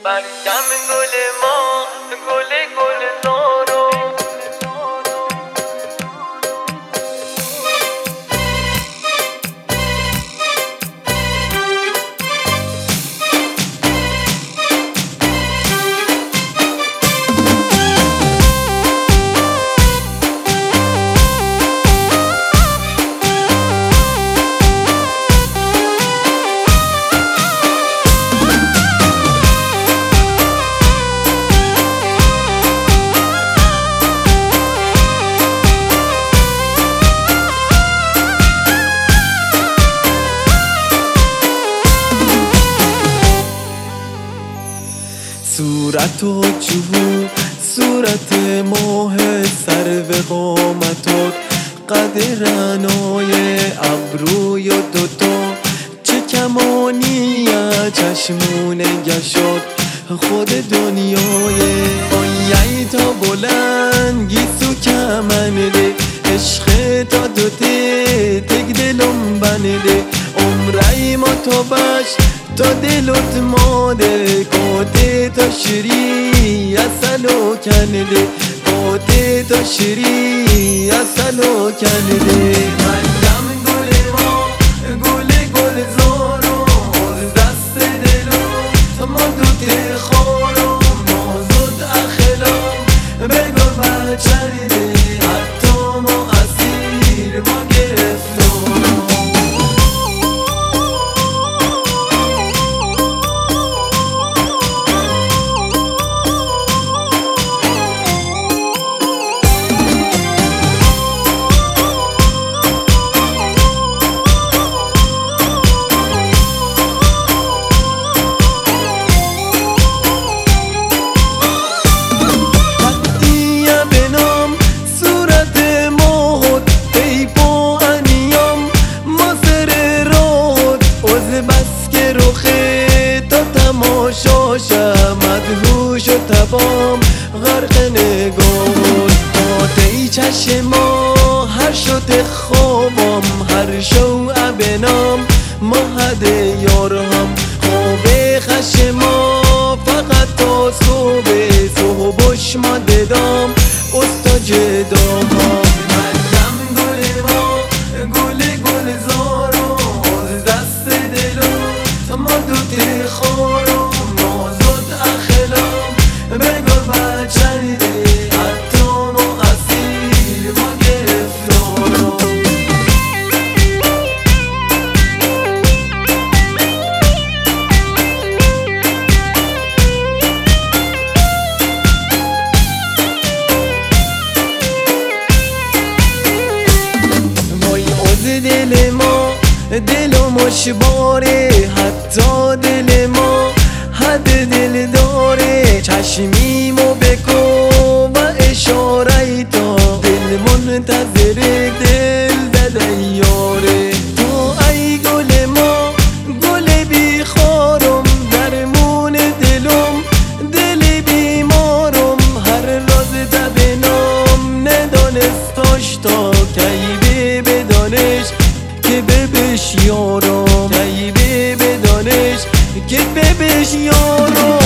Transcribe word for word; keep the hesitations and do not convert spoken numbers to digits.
برگم گل ما گل گل زارو صورت و چوب صورت ماه سر و قامتات قد رعنای ابروی و دوتا چه کمانی چشمون گشاد خود دنیای آیه تا بلند گیسو کمنده عشق تا دوته تک دلم بنده عمرای ما تا بش تا دلت ماده کاته تا شری اصلو کنده کاته تا شری اصلو کنده مریم گل ما گل گل زارو از دست دلو تا ما دوته خارو نازد اخلام بگو بچرده حتی ما اسیر ما گرفتارو مدهوش و تبام غرق نگاه آتی چشم ما هر شد خوابم هر شو ابنام مهد یارم خواب خش ما فقط تا صبح صبحش ما ددام استا جدام مریم گل ما گل گل زارو از دست دلو تا ما دوته خارو بگو بچرده حتی ما اسیر ما گرفتارو وای از دل ما دل و مشباره حتی دل ما حد دل داره چشمیمو بکن و اشاره تا دل منتظر دل دده یاره تو ای گل ما گل بیخارم درمون دلم دل بیمارم هر راز دبنام ندانستاش تا کی بدانش که ببش یارم کی بدانش که ببش یارم